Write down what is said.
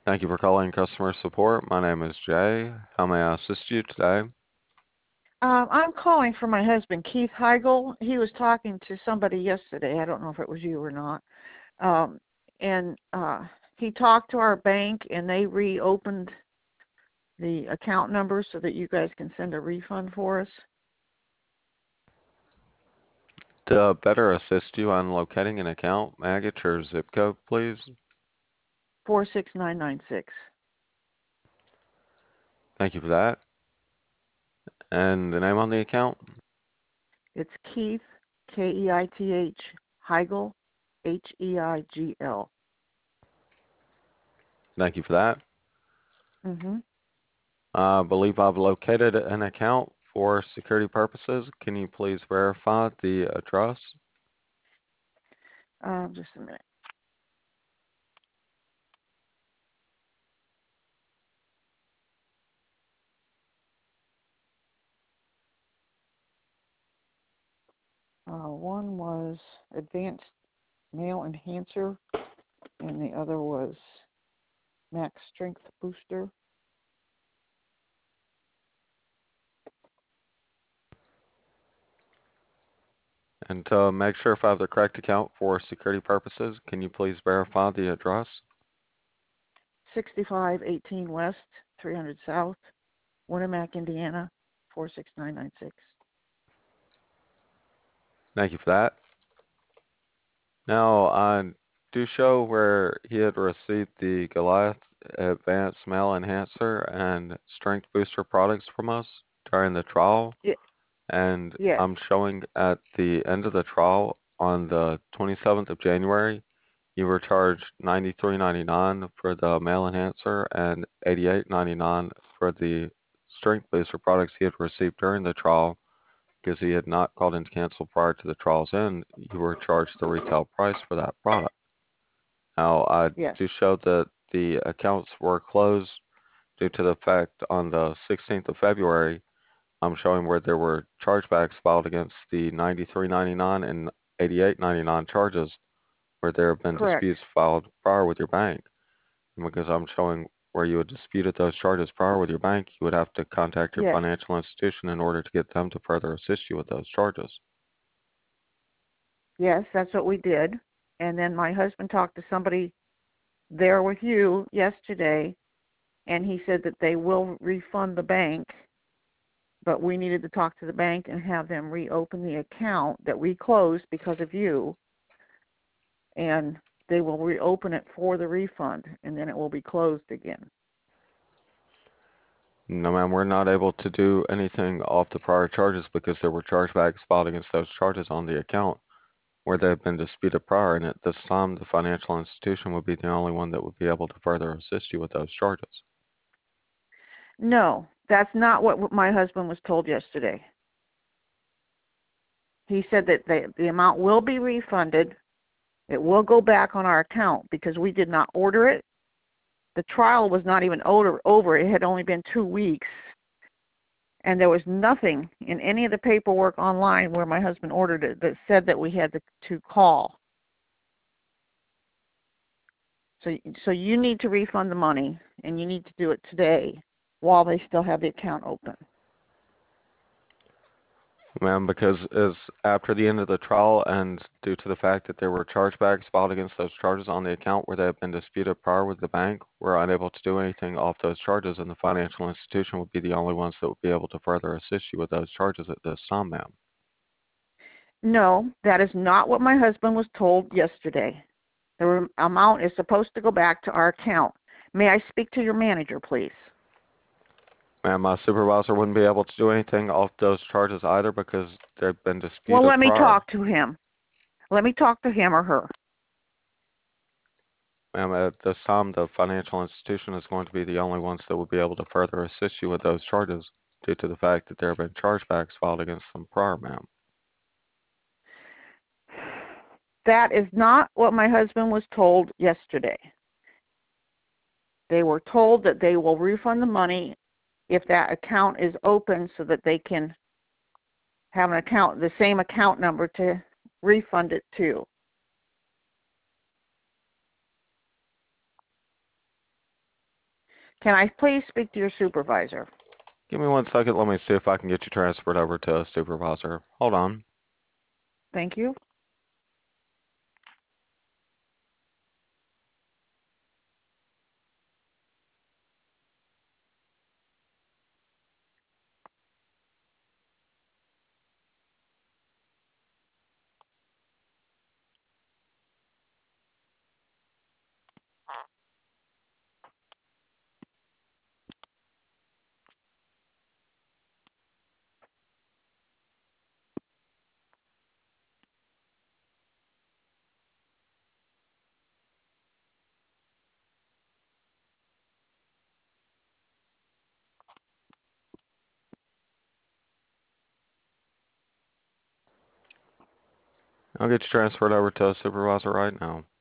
Thank you for calling customer support. My name is Jay. How may I assist you today? I'm calling for my husband, Keith Heigl. He was talking to somebody yesterday. I don't know if it was you or not. Um, and he talked to our bank, and they reopened the account number so that you guys can send a refund for us. To better assist you on locating an account, may I get your zip code, please? 46996. Thank you for that. And the name on the account? It's Keith, Keith, Heigl, Heigl. Thank you for that. Mm-hmm. I believe I've located an account for security purposes. Can you please verify the address? Just a minute. One was Advanced Male Enhancer, and the other was Max Strength Booster. And to make sure if I have the correct account for security purposes, can you please verify the address? 6518 West, 300 South, Winnemac, Indiana, 46996. Thank you for that. Now, I do show where he had received the Goliath Advanced Male Enhancer and Strength Booster products from us during the trial, and Yes, I'm showing at the end of the trial on the 27th of January, you were charged $93.99 for the Male Enhancer and $88.99 for the Strength Booster products he had received during the trial because he had not called in to cancel prior to the trial's end. You were charged the retail price for that product. Now, I yes, do show that the accounts were closed due to the fact on the 16th of February, I'm showing where there were chargebacks filed against the $93.99 and $88.99 charges where there have been correct. disputes filed prior with your bank. And because I'm showing where you had disputed those charges prior with your bank, you would have to contact your Yes, financial institution in order to get them to further assist you with those charges. yes, that's what we did. And then my husband talked to somebody there with you yesterday, and he said that they will refund the bank, but we needed to talk to the bank and have them reopen the account that we closed because of you, and they will reopen it for the refund, and then it will be closed again. No, ma'am, we're not able to do anything off the prior charges because there were chargebacks filed against those charges on the account where they have been disputed prior, and at this time, the financial institution would be the only one that would be able to further assist you with those charges. No, that's not what my husband was told yesterday. He said that the amount will be refunded. It will go back on our account because we did not order it. The trial was not even over. It had only been 2 weeks. And there was nothing in any of the paperwork online where my husband ordered it that said that we had to call. So you need to refund the money, and you need to do it today while they still have the account open. Ma'am, because it's after the end of the trial and due to the fact that there were chargebacks filed against those charges on the account where they have been disputed prior with the bank, we're unable to do anything off those charges, and the financial institution would be the only ones that would be able to further assist you with those charges at this time, ma'am. No, that is not what my husband was told yesterday. The amount is supposed to go back to our account. May I speak to your manager, please? Ma'am, my supervisor wouldn't be able to do anything off those charges either because they've been Well, disputed let me prior. talk to him. Let me talk to him or her. Ma'am, at this time, the financial institution is going to be the only ones that will be able to further assist you with those charges due to the fact that there have been chargebacks filed against them prior, ma'am. That is not what my husband was told yesterday. They were told that they will refund the money if that account is open so that they can have an account, the same account number to refund it to. Can I please speak to your supervisor? Give me 1 second. Let me see if I can get you transferred over to a supervisor. Hold on. Thank you. I'll get you transferred over to a supervisor right now.